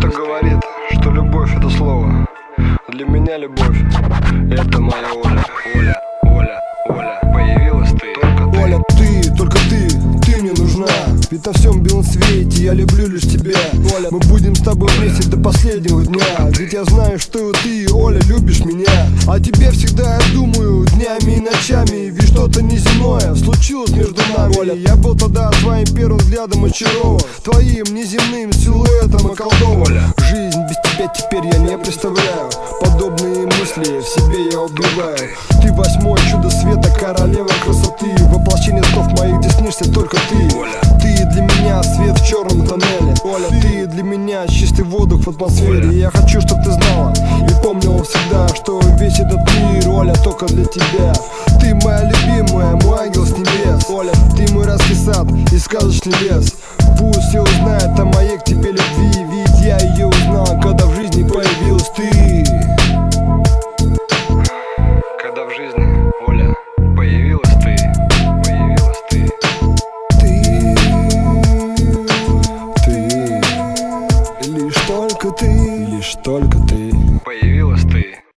Кто-то говорит, что любовь — это слово. Для меня любовь — это моя Оля. Оля, Оля, Оля, появилась ты, только ты. Оля, только ты мне нужна. Ведь на всем белом свете я люблю лишь тебя. Оля, мы будем с тобой вместе до последнего дня. Ведь я знаю, что ты, Оля, любишь меня. О тебе всегда я думаю днями и ночами. Ведь что-то неземное случилось между нами. Оля, я был тогда твоим первым взглядом очарован, твоим неземным силуэтом околдован. Жизнь без тебя теперь я не представляю. Подобные мысли в себе я убиваю. Ты восьмое чудо света, королева красоты. Воплощение снов моих, где снишься только ты. Ты для меня свет в черном тоннеле. Оля, ты для меня чистый воздух в атмосфере. Я хочу, чтоб ты знала и помнила всегда, что весь этот мир, Оля, только для тебя. Ты моя любимая, мой ангел с небес. Оля, ты мой райский сад и сказочный лес. Пусть все узнают о моей к тебе любви, ведь я ее узнал, когда в жизни появилась ты. Когда в жизни, Оля, появилась ты, появилась ты. Ты, лишь только ты, лишь только ты.